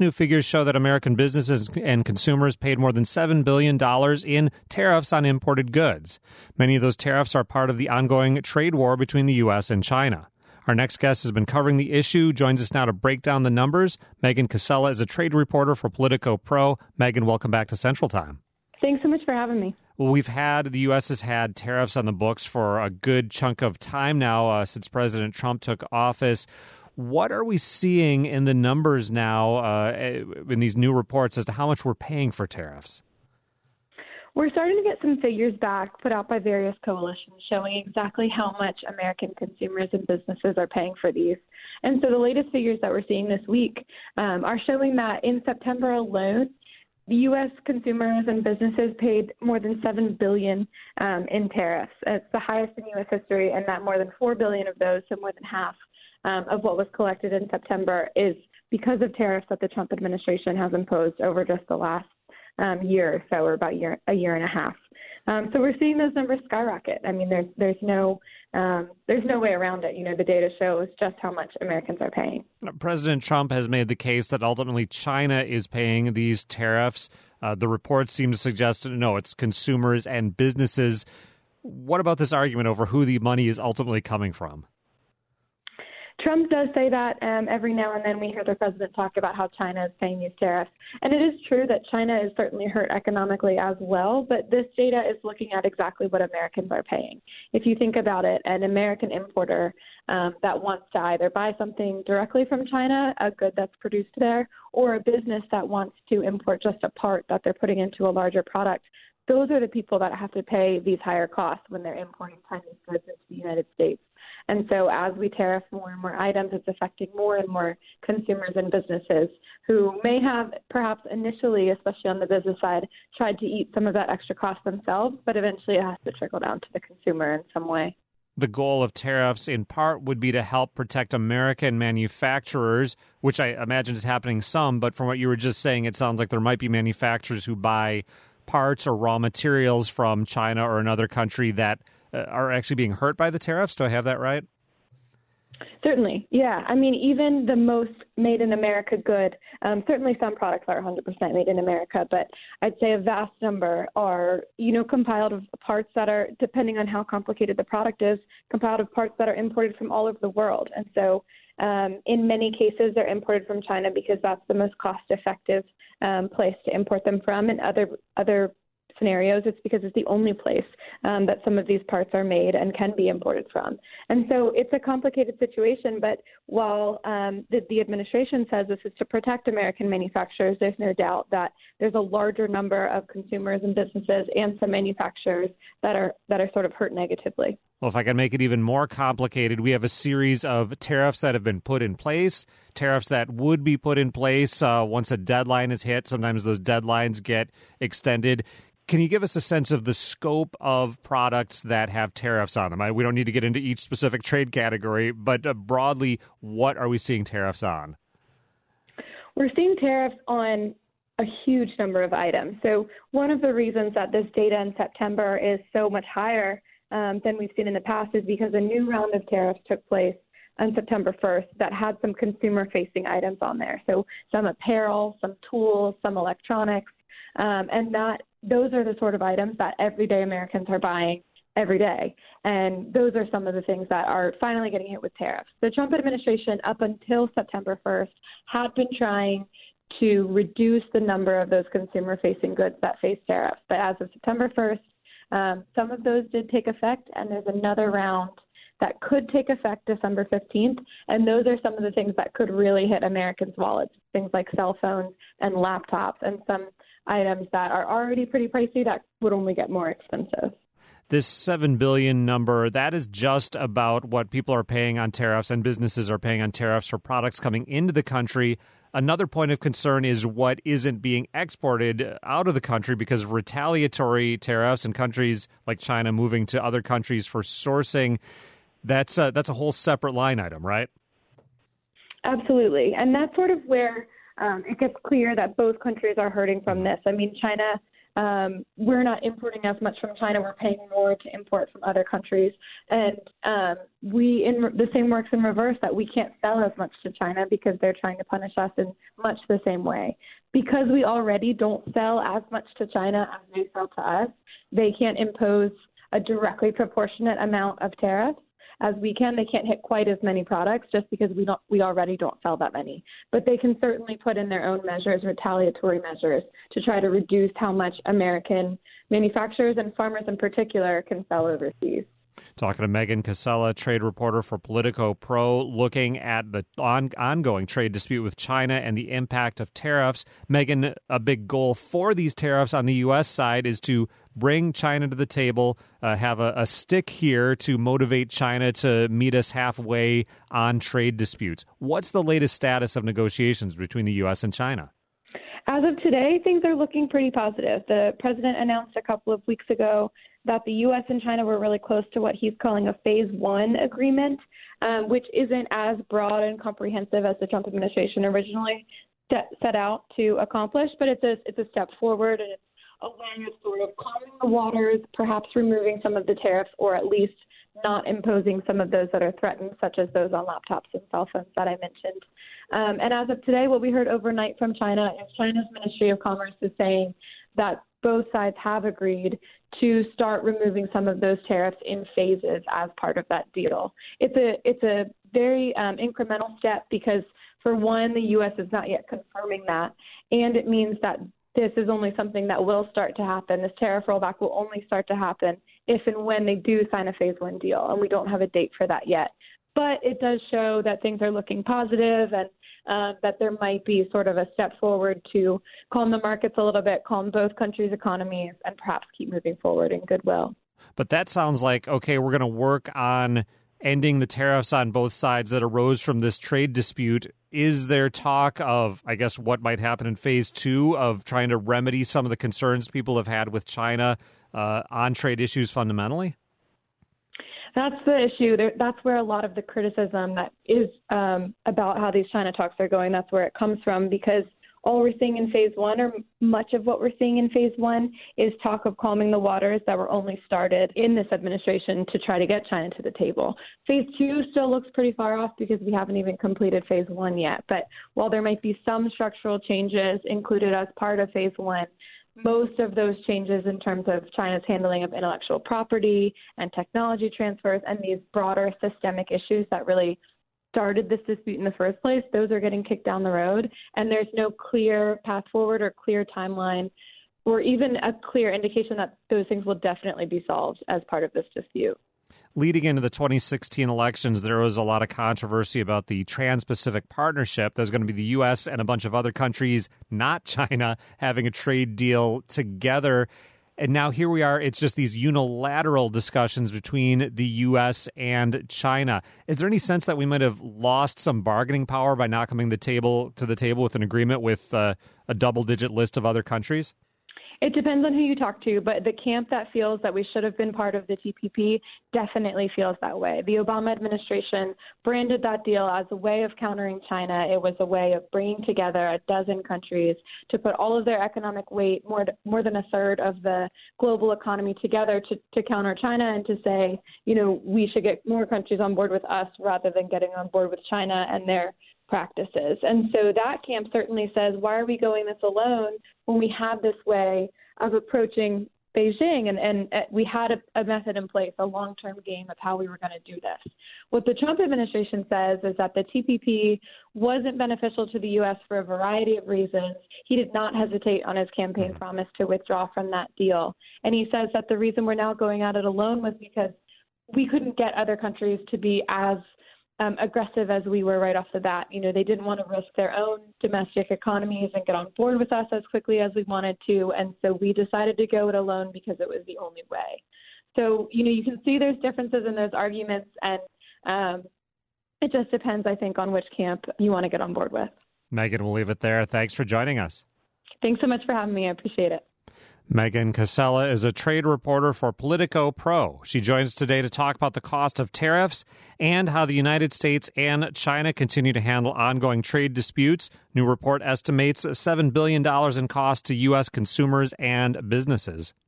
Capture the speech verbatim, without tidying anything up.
New figures show that American businesses and consumers paid more than seven billion dollars in tariffs on imported goods. Many of those tariffs are part of the ongoing trade war between the U S and China. Our next guest has been covering the issue, joins us now to break down the numbers. Megan Casella is a trade reporter for Politico Pro. Megan, welcome back to Central Time. Thanks so much for having me. Well, we've had, the U S has had tariffs on the books for a good chunk of time now uh, since President Trump took office. What are we seeing in the numbers now uh, in these new reports as to how much we're paying for tariffs? We're starting to get some figures back put out by various coalitions showing exactly how much American consumers and businesses are paying for these. And so the latest figures that we're seeing this week um, are showing that in September alone, the U S consumers and businesses paid more than seven billion dollars um, in tariffs. It's the highest in U S history, and that more than four billion dollars of those, so more than half, Um, of what was collected in September is because of tariffs that the Trump administration has imposed over just the last um, year or so, or about year, a year and a half. Um, so we're seeing those numbers skyrocket. I mean, there's there's no um, there's no way around it. You know, the data shows just how much Americans are paying. President Trump has made the case that ultimately China is paying these tariffs. Uh, the reports seem to suggest no, it's consumers and businesses. What about this argument over who the money is ultimately coming from? Trump does say that um, every now and then we hear the president talk about how China is paying these tariffs. And it is true that China is certainly hurt economically as well, but this data is looking at exactly what Americans are paying. If you think about it, an American importer um, that wants to either buy something directly from China, a good that's produced there, or a business that wants to import just a part that they're putting into a larger product, those are the people that have to pay these higher costs when they're importing Chinese goods into the United States. And so as we tariff more and more items, it's affecting more and more consumers and businesses who may have perhaps initially, especially on the business side, tried to eat some of that extra cost themselves, but eventually it has to trickle down to the consumer in some way. The goal of tariffs, in part, would be to help protect American manufacturers, which I imagine is happening some, but from what you were just saying, it sounds like there might be manufacturers who buy parts or raw materials from China or another country that uh, are actually being hurt by the tariffs. Do I have that right? Certainly, yeah. I mean, even the most made in America good, um, certainly some products are one hundred percent made in America, but I'd say a vast number are, you know, compiled of parts that are, depending on how complicated the product is, compiled of parts that are imported from all over the world. And so um, in many cases, they're imported from China because that's the most cost-effective um, place to import them from. In other other scenarios, it's because it's the only place um, that some of these parts are made and can be imported from. And so it's a complicated situation, but while um, the, the administration says this is to protect American manufacturers, there's no doubt that there's a larger number of consumers and businesses and some manufacturers that are that are sort of hurt negatively. Well, if I can make it even more complicated, we have a series of tariffs that have been put in place, tariffs that would be put in place uh, once a deadline is hit. Sometimes those deadlines get extended. Can you give us a sense of the scope of products that have tariffs on them? I, we don't need to get into each specific trade category, but uh, broadly, what are we seeing tariffs on? We're seeing tariffs on a huge number of items. So one of the reasons that this data in September is so much higher um, than we've seen in the past is because a new round of tariffs took place on September first that had some consumer-facing items on there. So some apparel, some tools, some electronics, um, and that those are the sort of items that everyday Americans are buying every day. And those are some of the things that are finally getting hit with tariffs. The Trump administration, up until September first, had been trying to reduce the number of those consumer-facing goods that face tariffs. But as of September first, um, some of those did take effect, and there's another round that could take effect December fifteenth. And those are some of the things that could really hit Americans' wallets, things like cell phones and laptops and some items that are already pretty pricey that would only get more expensive. This seven billion dollars number, that is just about what people are paying on tariffs and businesses are paying on tariffs for products coming into the country. Another point of concern is what isn't being exported out of the country because of retaliatory tariffs and countries like China moving to other countries for sourcing. That's a, that's a whole separate line item, right? Absolutely. And that's sort of where um, it gets clear that both countries are hurting from this. I mean, China um, we're not importing as much from China. We're paying more to import from other countries. And um, we, in the same works in reverse, that we can't sell as much to China because they're trying to punish us in much the same way. Because we already don't sell as much to China as they sell to us, they can't impose a directly proportionate amount of tariffs as we can. They can't hit quite as many products just because we don't we already don't sell that many. But they can certainly put in their own measures, retaliatory measures, to try to reduce how much American manufacturers and farmers in particular can sell overseas. Talking to Megan Cassella, trade reporter for Politico Pro, looking at the on, ongoing trade dispute with China and the impact of tariffs. Megan, a big goal for these tariffs on the U S side is to bring China to the table, uh, have a, a stick here to motivate China to meet us halfway on trade disputes. What's the latest status of negotiations between the U S and China? As of today, things are looking pretty positive. The president announced a couple of weeks ago that the U S and China were really close to what he's calling a phase one agreement, um, which isn't as broad and comprehensive as the Trump administration originally set out to accomplish, but it's a, it's a step forward, and it's a way of sort of calming the waters, perhaps removing some of the tariffs, or at least not imposing some of those that are threatened, such as those on laptops and cell phones that I mentioned. Um, and as of today, what we heard overnight from China is China's Ministry of Commerce is saying that both sides have agreed to start removing some of those tariffs in phases as part of that deal. It's a it's a very um, incremental step because, for one, the U S is not yet confirming that, and it means that this is only something that will start to happen. This tariff rollback will only start to happen if and when they do sign a phase one deal, and we don't have a date for that yet. But it does show that things are looking positive, and uh, that there might be sort of a step forward to calm the markets a little bit, calm both countries' economies, and perhaps keep moving forward in goodwill. But that sounds like, okay, we're going to work on ending the tariffs on both sides that arose from this trade dispute. Is there talk of, I guess, what might happen in phase two of trying to remedy some of the concerns people have had with China uh, on trade issues fundamentally? That's the issue. There, that's where a lot of the criticism that is um, about how these China talks are going, that's where it comes from, because all we're seeing in phase one, or much of what we're seeing in phase one, is talk of calming the waters that were only started in this administration to try to get China to the table. Phase two still looks pretty far off because we haven't even completed phase one yet. But while there might be some structural changes included as part of phase one, most of those changes in terms of China's handling of intellectual property and technology transfers and these broader systemic issues that really started this dispute in the first place, those are getting kicked down the road, and there's no clear path forward or clear timeline or even a clear indication that those things will definitely be solved as part of this dispute. Leading into the twenty sixteen elections, there was a lot of controversy about the Trans-Pacific Partnership. There's going to be the U S and a bunch of other countries, not China, having a trade deal together. And now here we are. It's just these unilateral discussions between the U S and China. Is there any sense that we might have lost some bargaining power by not coming the table to the table with an agreement with uh, a double-digit list of other countries? It depends on who you talk to, but the camp that feels that we should have been part of the T P P definitely feels that way. The Obama administration branded that deal as a way of countering China. It was a way of bringing together a dozen countries to put all of their economic weight, more more than a third of the global economy together to, to counter China, and to say, you know, we should get more countries on board with us rather than getting on board with China and their practices. And so that camp certainly says, why are we going this alone when we have this way of approaching Beijing? And, and we had a, a method in place, a long-term game of how we were going to do this. What the Trump administration says is that the T P P wasn't beneficial to the U S for a variety of reasons. He did not hesitate on his campaign promise to withdraw from that deal. And he says that the reason we're now going at it alone was because we couldn't get other countries to be as Um, aggressive as we were right off the bat. You know, they didn't want to risk their own domestic economies and get on board with us as quickly as we wanted to. And so we decided to go it alone because it was the only way. So, you know, you can see there's differences in those arguments, and um, it just depends, I think, on which camp you want to get on board with. Megan, we'll leave it there. Thanks for joining us. Thanks so much for having me. I appreciate it. Megan Casella is a trade reporter for Politico Pro. She joins today to talk about the cost of tariffs and how the United States and China continue to handle ongoing trade disputes. New report estimates seven billion dollars in cost to U S consumers and businesses.